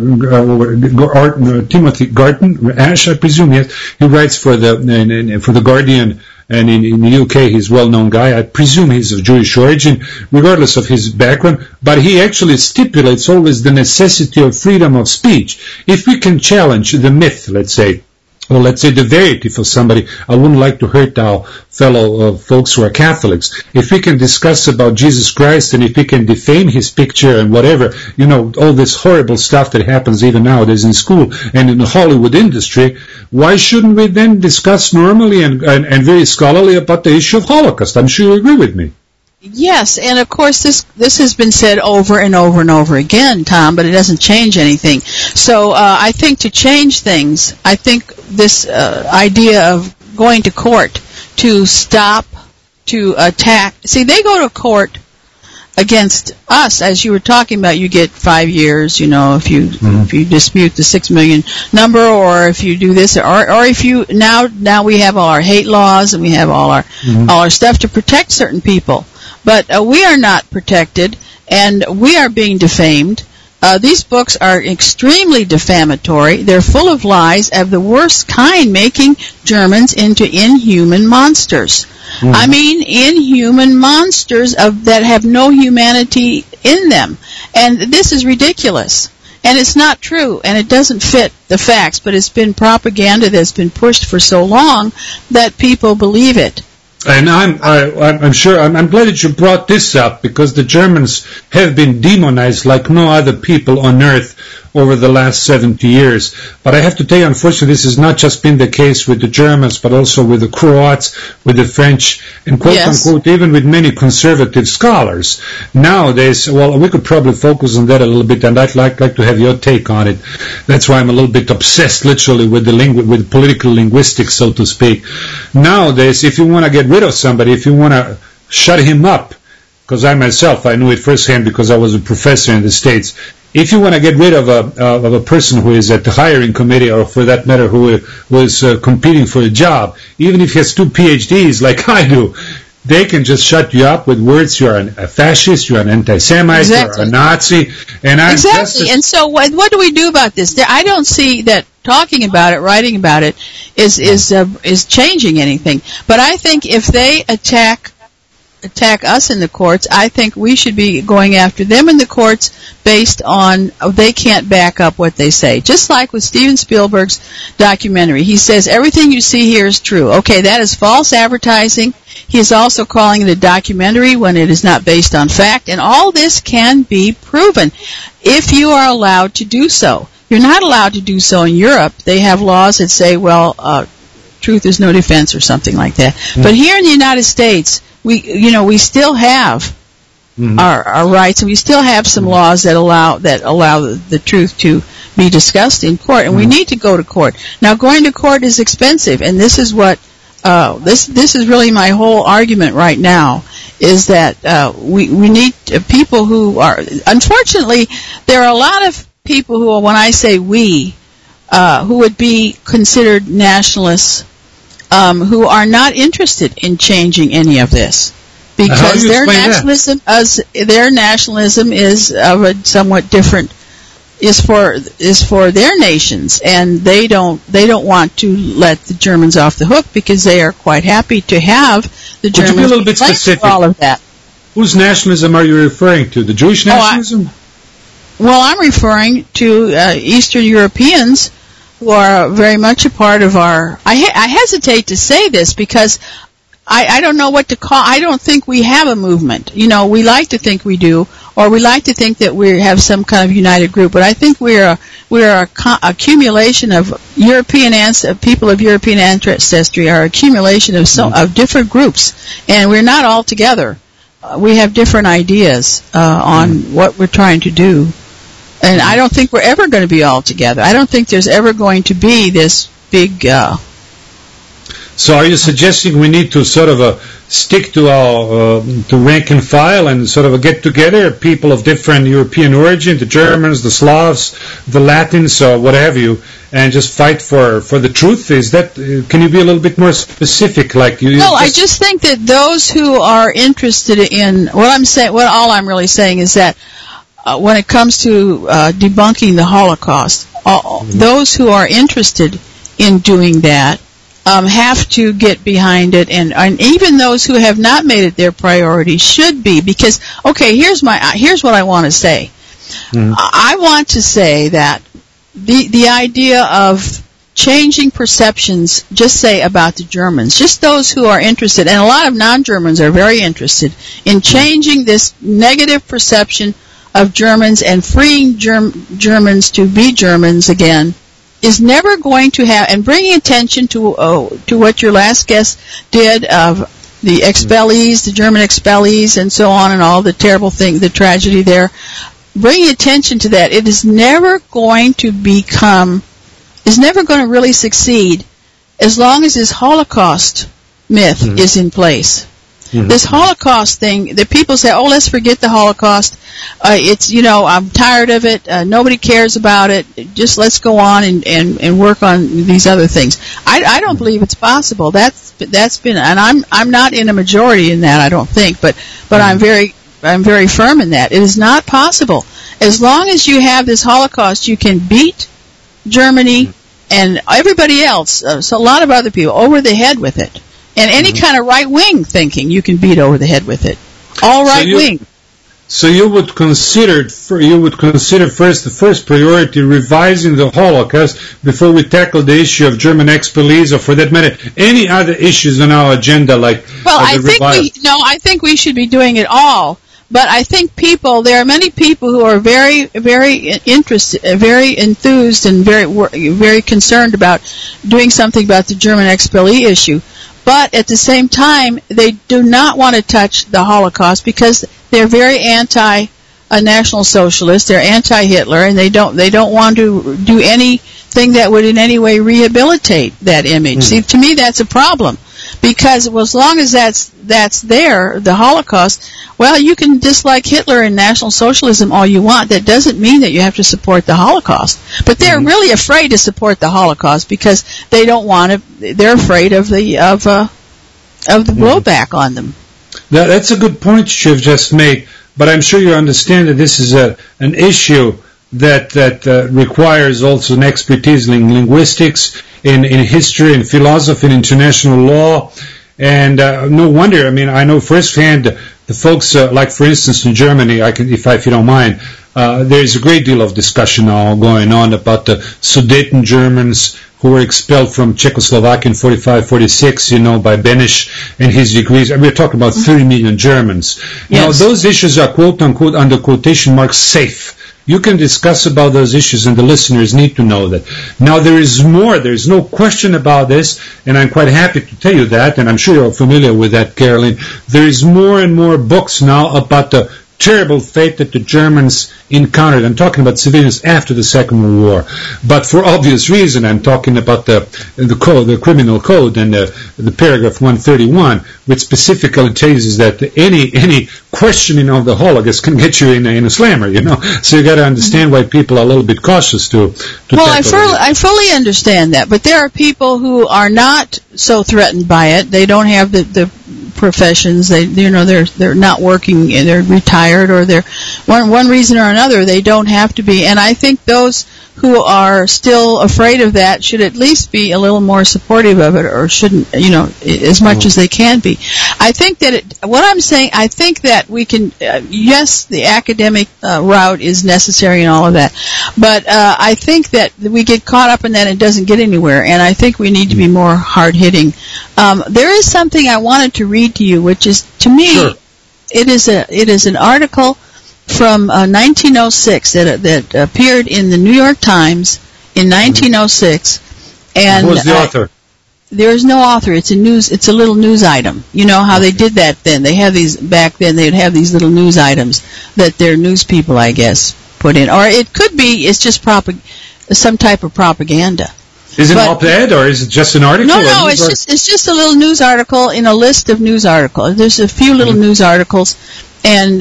uh, Arton, uh, Timothy Garton Ash, I presume, yes, he writes for the uh, for the Guardian. And in, in the U K, he's a well-known guy. I presume he's of Jewish origin, regardless of his background. But he actually stipulates always the necessity of freedom of speech. If we can challenge the myth, let's say, or let's say the verity for somebody, I wouldn't like to hurt our fellow uh, folks who are Catholics. If we can discuss about Jesus Christ, and if we can defame his picture and whatever, you know, all this horrible stuff that happens even nowadays in school and in the Hollywood industry, why shouldn't we then discuss normally and, and, and very scholarly about the issue of Holocaust? I'm sure you agree with me. Yes, and of course this this has been said over and over and over again, Tom, but it doesn't change anything. So uh, I think to change things, I think this uh, idea of going to court to stop, to attack. See, they go to court against us, as you were talking about. You get five years, you know, if you mm-hmm. if you dispute the six million number, or if you do this, or or if you now now we have all our hate laws and we have all our mm-hmm. all our stuff to protect certain people. But uh, we are not protected, and we are being defamed. Uh, these books are extremely defamatory. They're full of lies of the worst kind, making Germans into inhuman monsters. Mm-hmm. I mean, inhuman monsters of that have no humanity in them. And this is ridiculous. And it's not true, and it doesn't fit the facts, but it's been propaganda that's been pushed for so long that people believe it. And I'm, I, I'm sure, I'm, I'm glad that you brought this up, because the Germans have been demonized like no other people on earth over the last seventy years. But I have to tell you, unfortunately, this has not just been the case with the Germans, but also with the Croats, with the French, and quote yes. unquote, even with many conservative scholars. Nowadays, well, we could probably focus on that a little bit, and I'd like, like to have your take on it. That's why I'm a little bit obsessed, literally, with the lingu- with political linguistics, so to speak. Nowadays, if you want to get rid of somebody, if you want to shut him up, because I myself, I knew it firsthand because I was a professor in the States. If you want to get rid of a uh, of a person who is at the hiring committee, or for that matter, who was uh, competing for a job, even if he has two P H Ds like I do, they can just shut you up with words. You're an, a fascist. You're an anti-Semite. Exactly. You're a Nazi. And I'm exactly. Just and so, what, what do we do about this? I don't see that talking about it, writing about it, is is uh, is changing anything. But I think if they attack. attack us in the courts, I think we should be going after them in the courts based on oh, they can't back up what they say. Just like with Steven Spielberg's documentary. He says everything you see here is true. Okay, that is false advertising. He is also calling it a documentary when it is not based on fact, and all this can be proven if you are allowed to do so. You're not allowed to do so in Europe. They have laws that say, well, uh, truth is no defense or something like that. Mm-hmm. But here in the United States, we, you know, we still have mm-hmm. our, our rights, and we still have some laws that allow that allow the, the truth to be discussed in court, and mm-hmm. we need to go to court. Now, going to court is expensive, and this is what uh, this this is really my whole argument right now. Is that uh, we we need people who are. Unfortunately, there are a lot of people who, when I say we, uh, who would be considered nationalists. Um, who are not interested in changing any of this, because their nationalism, as their nationalism is of a somewhat different, is for is for their nations, and they don't they don't want to let the Germans off the hook, because they are quite happy to have the Germans. Would you be a little bit specific? All of that. Whose nationalism are you referring to? The Jewish nationalism? Oh, I, well, I'm referring to uh, Eastern Europeans. Who are very much a part of our. I, he, I hesitate to say this because I, I don't know what to call. I don't think we have a movement. You know, we like to think we do, or we like to think that we have some kind of united group. But I think we're a, we're a co- accumulation of European ans- people of European ancestry. Are accumulation of so, of different groups, and we're not all together. Uh, we have different ideas uh, on mm-hmm. what we're trying to do. And I don't think we're ever going to be all together. I don't think there's ever going to be this big... Uh, so are you suggesting we need to sort of uh, stick to our uh, to rank and file and sort of a get together, people of different European origin, the Germans, the Slavs, the Latins, or what have you, and just fight for, for the truth? Is that? Uh, can you be a little bit more specific? Like you? No, I just think that those who are interested in what I'm saying, what all I'm really saying is that. Uh, when it comes to uh, debunking the Holocaust, all, mm-hmm. those who are interested in doing that um, have to get behind it, and, and even those who have not made it their priority should be. Because, okay, here's my here's what I want to say. Mm-hmm. I want to say that the the idea of changing perceptions, just say about the Germans, just those who are interested, and a lot of non-Germans are very interested in changing this negative perception of Germans and freeing Germ- Germans to be Germans again, is never going to have, and bringing attention to oh, to what your last guest did of the expellees, the German expellees, and so on, and all the terrible thing, the tragedy there, bringing attention to that, it is never going to become, is never going to really succeed as long as this Holocaust myth mm-hmm. is in place. Mm-hmm. This Holocaust thing, the people say, oh, let's forget the Holocaust. Uh, it's, you know, I'm tired of it. Uh, nobody cares about it. Just let's go on and, and, and work on these other things. I, I don't believe it's possible. That's that's been, and I'm I'm not in a majority in that, I don't think, but but mm-hmm. I'm very I'm very firm in that. It is not possible. As long as you have this Holocaust, you can beat Germany mm-hmm. and everybody else, uh, so a lot of other people, over the head with it. And any mm-hmm. kind of right-wing thinking, you can beat over the head with it. All right-wing. So So you would consider you would consider first the first priority revising the Holocaust before we tackle the issue of German expellees, or for that matter, any other issues on our agenda like. Well, uh, I think revival. we no, I think we should be doing it all. But I think people, there are many people who are very, very interested, very enthused, and very, very concerned about doing something about the German expellee issue. But at the same time, they do not want to touch the Holocaust because they're very anti-National Socialist. They're anti-Hitler, and they don't they don't want to do anything that would in any way rehabilitate that image. Mm. See, to me, that's a problem. Because well, as long as that's that's there, the Holocaust, well, you can dislike Hitler and National Socialism all you want. That doesn't mean that you have to support the Holocaust. But they're mm-hmm. really afraid to support the Holocaust because they don't want to. They're afraid of the of uh, of the mm-hmm. blowback on them. That, that's a good point you've just made. But I'm sure you understand that this is a an issue that that uh, requires also an expertise in linguistics, in, in history, in philosophy, in international law, and uh, no wonder. I mean, I know firsthand the folks, uh, like for instance in Germany, I can, if I, if you don't mind, uh, there is a great deal of discussion now going on about the Sudeten Germans who were expelled from Czechoslovakia in forty-five forty-six, you know, by Beneš and his degrees. And we're talking about thirty million Germans. Yes. Now, those issues are quote-unquote, under quotation marks, safe. You can discuss about those issues, and the listeners need to know that. Now, there is more. There is no question about this, and I'm quite happy to tell you that, and I'm sure you're familiar with that, Caroline. There is more and more books now about the terrible fate that the Germans encountered. I'm talking about civilians after the Second World War. But for obvious reason, I'm talking about the the code, the criminal code, and the, the paragraph one thirty-one, which specifically tells us that any any questioning of the Holocaust can get you in a, in a slammer, you know. So you got to understand why people are a little bit cautious to. to well, I, fur- I fully understand that, but there are people who are not so threatened by it. They don't have the, the professions. They, you know, they're they're not working. They're retired, or they're one one reason or another. They don't have to be. And I think those who are still afraid of that should at least be a little more supportive of it, or shouldn't, you know, as much mm. as they can be. I think that it, what I'm saying, I think that we can, uh, yes, the academic uh, route is necessary and all of that, but uh, I think that we get caught up in that and it doesn't get anywhere, and I think we need to be more hard-hitting. Um, there is something I wanted to read to you, which is, to me, sure. it is a it is an article from uh, nineteen oh six that that appeared in the New York Times in nineteen oh six, and who's the author? Uh, there is no author. It's a news. It's a little news item. You know how they did that then? They have these back then. They'd have these little news items that their news people, I guess, put in, or it could be it's just propag- some type of propaganda. Is it but, an op-ed, or is it just an article? No, no, it's just it's just a little news article in a list of news articles. There's a few little mm-hmm. news articles. And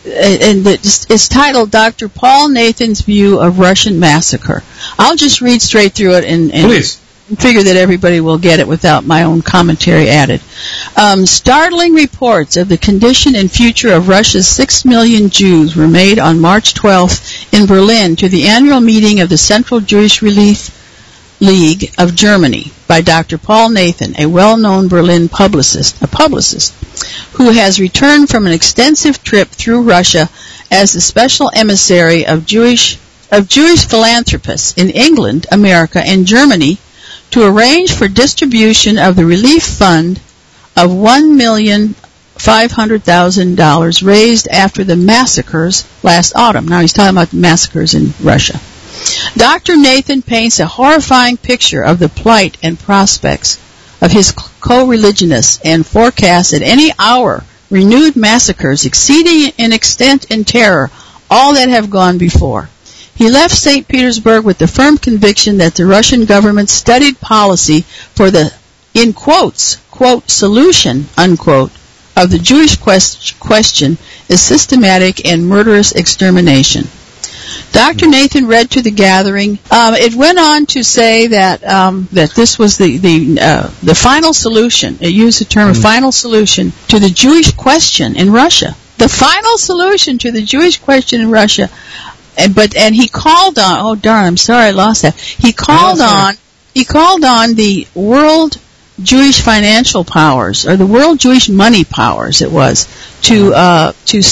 and it's, it's titled Doctor Paul Nathan's View of Russian Massacre. I'll just read straight through it and, and Please. figure that everybody will get it without my own commentary added. Um, startling reports of the condition and future of Russia's six million Jews were made on March twelfth in Berlin to the annual meeting of the Central Jewish Relief League of Germany by Doctor Paul Nathan, a well-known Berlin publicist, a publicist, who has returned from an extensive trip through Russia as the special emissary of Jewish of Jewish philanthropists in England, America, and Germany to arrange for distribution of the relief fund of one million five hundred thousand dollars raised after the massacres last autumn. Now he's talking about the massacres in Russia. Doctor Nathan paints a horrifying picture of the plight and prospects of his co-religionists and forecasts at any hour renewed massacres exceeding in extent and terror all that have gone before. He left Saint Petersburg with the firm conviction that the Russian government's studied policy for the, in quotes, quote, solution, unquote, of the Jewish quest- question is systematic and murderous extermination. Doctor Nathan read to the gathering. Um, it went on to say that um, that this was the the uh, the final solution. It used the term mm. final solution to the Jewish question in Russia. The final solution to the Jewish question in Russia. And but and he called on. Oh darn! I'm sorry I lost that. He called oh, on. He called on the world Jewish financial powers, or the world Jewish money powers. It was to uh, to stop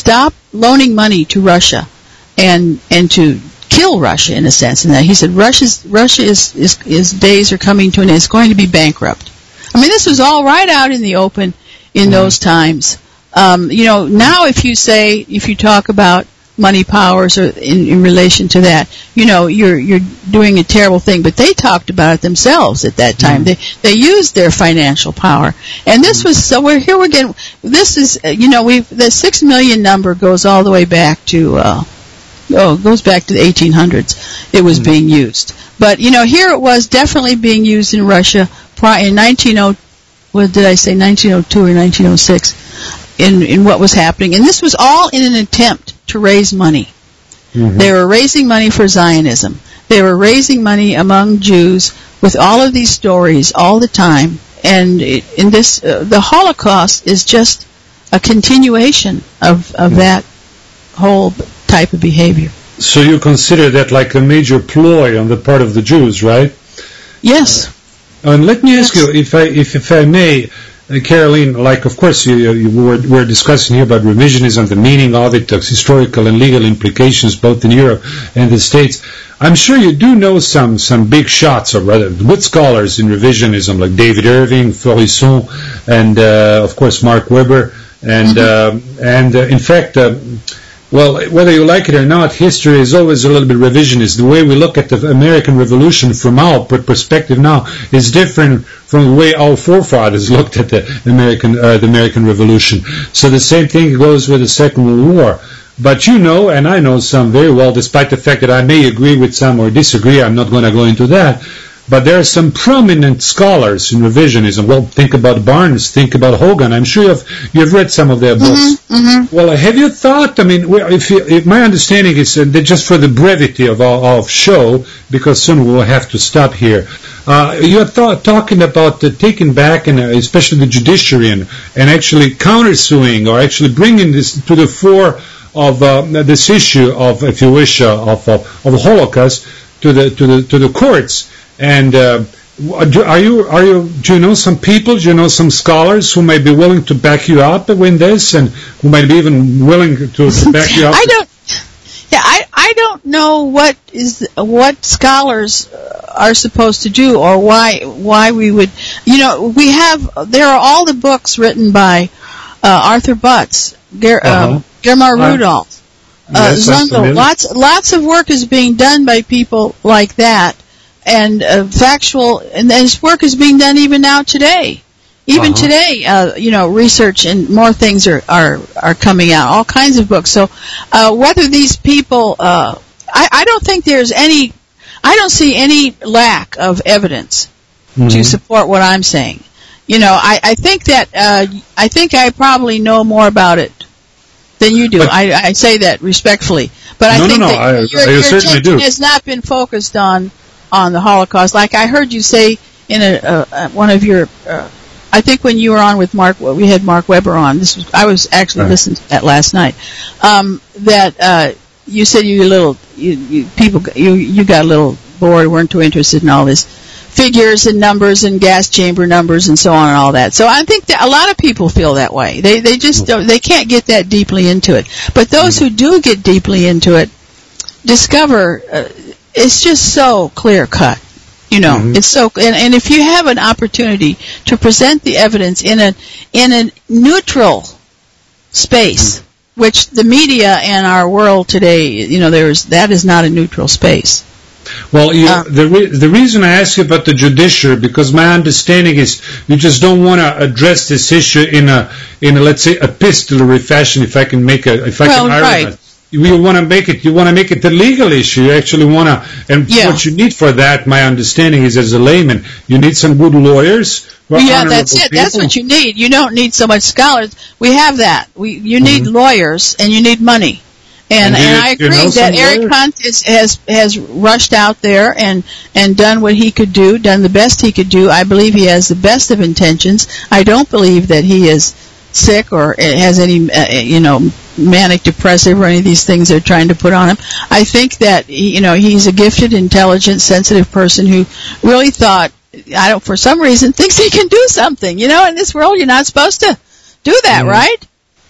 loaning money to Russia and and to kill Russia in a sense. And that he said Russia's Russia is, is is days are coming to an end. It's going to be bankrupt. I mean, this was all right out in the open in mm-hmm. those times. Um, you know, now if you say if you talk about money powers or in, in relation to that, you know, you're you're doing a terrible thing. But they talked about it themselves at that time. Mm-hmm. They they used their financial power, and this mm-hmm. was so. We're here. We're getting. This is uh, you know, we the six million number goes all the way back to. Uh, Oh, it goes back to the eighteen hundreds. It was mm-hmm. being used, but you know, here it was definitely being used in Russia prior in nineteen oh. What did I say? nineteen oh two or nineteen oh six? In in what was happening, and this was all in an attempt to raise money. Mm-hmm. They were raising money for Zionism. They were raising money among Jews with all of these stories all the time, and it, in this, uh, the Holocaust is just a continuation of of mm-hmm. that whole type of behavior. So you consider that like a major ploy on the part of the Jews, right? Yes. Uh, and let me ask yes. you, if I if, if I may, uh, Caroline, like of course you, you were we're discussing here about revisionism, the meaning of it, the historical and legal implications both in Europe and the States. I'm sure you do know some some big shots, or rather good scholars in revisionism, like David Irving, Faurisson, and uh, of course Mark Weber, and mm-hmm. uh, and uh, in fact. Uh, Well, whether you like it or not, history is always a little bit revisionist. The way we look at the American Revolution from our perspective now is different from the way our forefathers looked at the American uh, the American Revolution. So the same thing goes with the Second World War. But you know, and I know some very well, despite the fact that I may agree with some or disagree, I'm not going to go into that. But there are some prominent scholars in revisionism. Well, think about Barnes, think about Hogan. I'm sure you've you've read some of their books. Mm-hmm, mm-hmm. Well, have you thought? I mean, if, you, if my understanding is uh, that just for the brevity of our, our show, because soon we will have to stop here. Uh, you're th- talking about uh, taking back, and uh, especially the judiciary, and, and actually countersuing, or actually bringing this to the fore of uh, this issue of, if you wish, uh, of, of of the Holocaust to the to the to the courts. And uh, are you are you do you know some people? Do you know some scholars who might be willing to back you up in this, and who might be even willing to back you up? I don't. Yeah, I I don't know what is what scholars are supposed to do, or why why we would. You know, we have there are all the books written by uh, Arthur Butts, Ger, uh-huh. um, Germar Rudolph, uh, yes, Zundel. Lots lots of work is being done by people like that. And uh, factual, and his work is being done even now today. Even uh-huh. today, uh, you know, research and more things are, are, are coming out, all kinds of books. So uh, whether these people, uh, I, I don't think there's any, I don't see any lack of evidence mm-hmm. to support what I'm saying. You know, I, I think that, uh, I think I probably know more about it than you do. But, I, I say that respectfully. But I no, think no, no, that I, your, I your certainly attention do. has not been focused on on the Holocaust. Like I heard you say in a, uh, one of your, uh, I think when you were on with Mark, we had Mark Weber on. This was I was actually right. listening to that last night. Um, that uh, you said you little, you, you people, you you got a little bored, weren't too interested in all this figures and numbers and gas chamber numbers and so on and all that. So I think that a lot of people feel that way. They they just don't, they can't get that deeply into it. But those who do get deeply into it discover. Uh, It's just so clear cut, you know. Mm-hmm. It's so, and, and if you have an opportunity to present the evidence in a in a neutral space, mm-hmm. which the media and our world today, you know, there's that is not a neutral space. Well, you, um, the re- the reason I ask you about the judiciary, because my understanding is you just don't want to address this issue in a in a, let's say, epistolary fashion. If I can make a if I well, can right. it. You want to make it. You want to make it a legal issue. You actually want to, and yeah. what you need for that, my understanding is, as a layman, you need some good lawyers. Yeah, that's it. People. That's what you need. You don't need so much scholars. We have that. We you need mm-hmm. lawyers and you need money. And and, and you, I agree you know that Eric Hunt is, has has rushed out there and and done what he could do, done the best he could do. I believe he has the best of intentions. I don't believe that he is sick or has any, uh, you know, manic depressive or any of these things they're trying to put on him. I think that, you know, he's a gifted, intelligent, sensitive person who really thought, I don't, for some reason, thinks he can do something. You know, in this world, you're not supposed to do that, mm. right?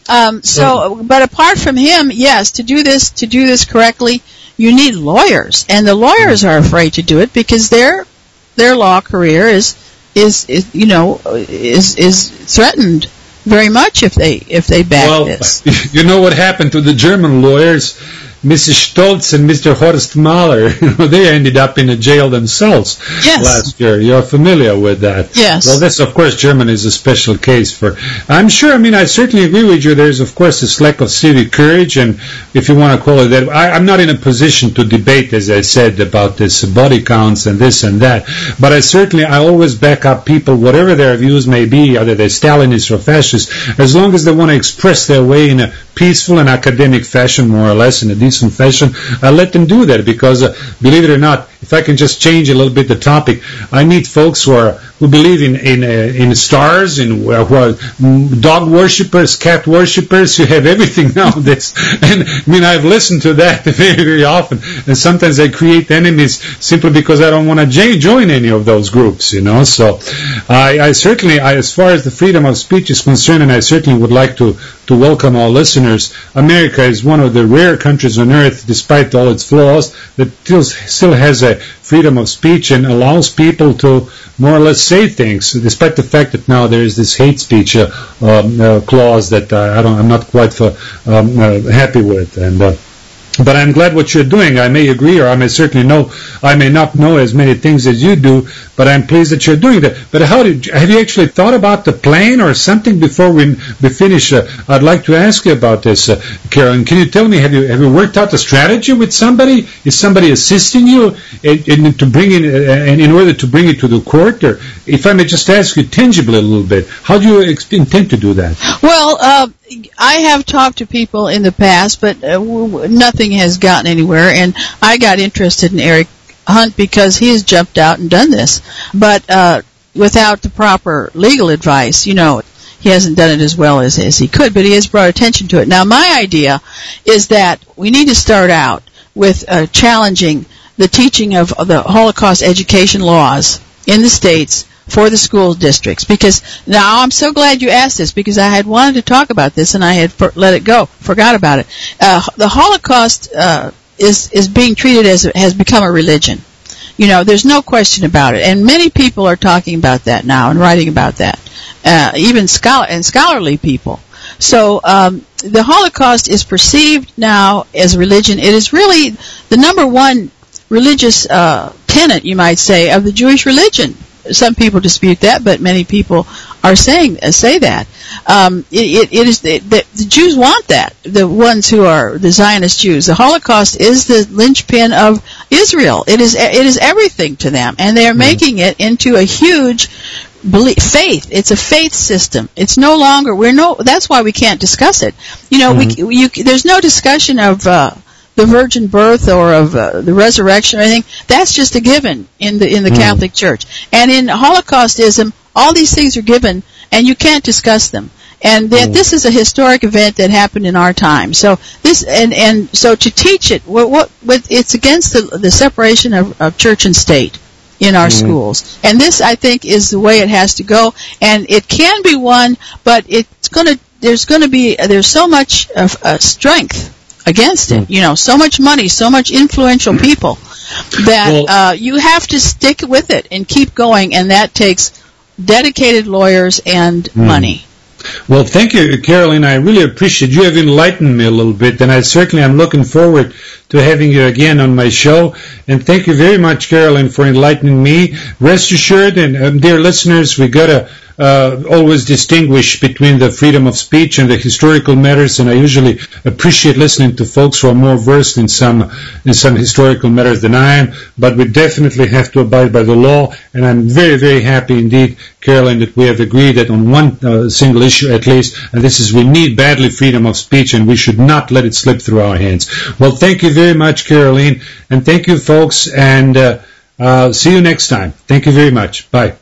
Um, so, but apart from him, yes, to do this, to do this correctly, you need lawyers, and the lawyers are afraid to do it because their their law career is is, is you know is is threatened very much if they if they back well, this. You know what happened to the German lawyers? Missus Stolz and Mister Horst Mahler, you know, they ended up in a jail themselves yes. last year. You're familiar with that. Yes. Well, this, of course, Germany is a special case for... I'm sure, I mean, I certainly agree with you. There's, of course, this lack of civic courage, and if you want to call it that, I, I'm not in a position to debate, as I said, about this body counts and this and that, but I certainly, I always back up people, whatever their views may be, whether they're Stalinists or fascists, as long as they want to express their way in a peaceful and academic fashion, more or less, in a decent fashion, I let them do that because, uh, believe it or not, if I can just change a little bit the topic, I meet folks who are who believe in in, uh, in stars, in uh, who are dog worshippers, cat worshippers. You have everything nowadays, and I mean I've listened to that very very often, and sometimes I create enemies simply because I don't want to j- join any of those groups, you know. So I, I certainly, I, as far as the freedom of speech is concerned, and I certainly would like to to welcome all listeners. America is one of the rare countries on earth, despite all its flaws, that still still has a freedom of speech and allows people to more or less say things, despite the fact that now there is this hate speech uh, um, uh, clause that uh, I don't, I'm not quite uh, um, uh, happy with. And uh, but I'm glad what you're doing. I may agree, or I may certainly know. I may not know as many things as you do, but I'm pleased that you're doing that. But how did have you actually thought about the plan or something before we we finish? Uh, I'd like to ask you about this, uh, Carolyn. Can you tell me, have you have you worked out a strategy with somebody? Is somebody assisting you in, in to bring in uh, in order to bring it to the court? Or if I may just ask you tangibly a little bit, how do you ex- intend to do that? Well, uh, I have talked to people in the past, but uh, w- nothing has gotten anywhere, and I got interested in Eric Hunt because he has jumped out and done this, but uh, without the proper legal advice, you know, he hasn't done it as well as, as he could, but he has brought attention to it. Now, my idea is that we need to start out with uh, challenging the teaching of the Holocaust education laws in the states for the school districts, because now I'm so glad you asked this, because I had wanted to talk about this and I had for, let it go, forgot about it. Uh, the Holocaust uh, is is being treated as a, has become a religion. You know, there's no question about it, and many people are talking about that now and writing about that, uh, even scholar and scholarly people. So um, the Holocaust is perceived now as a religion. It is really the number one religious uh, tenet, you might say, of the Jewish religion. Some people dispute that, but many people are saying uh, say that. Um, it, it is the, the, the Jews want that. The ones who are the Zionist Jews. The Holocaust is the linchpin of Israel. It is it is everything to them, and they are mm. making it into a huge belief, faith. It's a faith system. It's no longer we're no. That's why we can't discuss it. You know, mm. we you, there's no discussion of. Uh, the virgin birth or of uh, the resurrection or anything, that's just a given in the in the mm. Catholic Church. And in Holocaustism, all these things are given, and you can't discuss them. And that mm. this is a historic event that happened in our time. So this and and so to teach it, what, what, what it's against the, the separation of, of church and state in our mm. schools. And this, I think, is the way it has to go. And it can be won, but it's going to there's going to be there's so much of uh, strength against it, you know, so much money, so much influential people that well, uh, you have to stick with it and keep going, and that takes dedicated lawyers and mm. money. Well, thank you, Carolyn. I really appreciate you have enlightened me a little bit, and I certainly am looking forward to having you again on my show. And thank you very much, Carolyn, for enlightening me. Rest assured, and um, dear listeners, we gotta uh, always distinguish between the freedom of speech and the historical matters, and I usually appreciate listening to folks who are more versed in some in some historical matters than I am, but we definitely have to abide by the law, and I'm very, very happy indeed, Carolyn, that we have agreed that on one uh, single issue at least, and this is we need badly freedom of speech, and we should not let it slip through our hands. Well, thank you very much, Caroline, and thank you, folks, and uh, uh, see you next time. Thank you very much. Bye.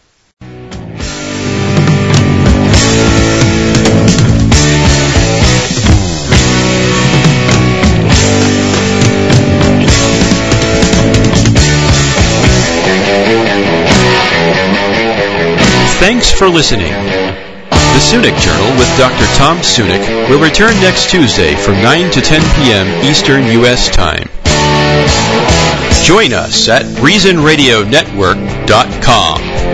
Thanks for listening. The Sunic Journal with Doctor Tom Sunic will return next Tuesday from nine to ten p.m. Eastern U S time. Join us at reason radio network dot com.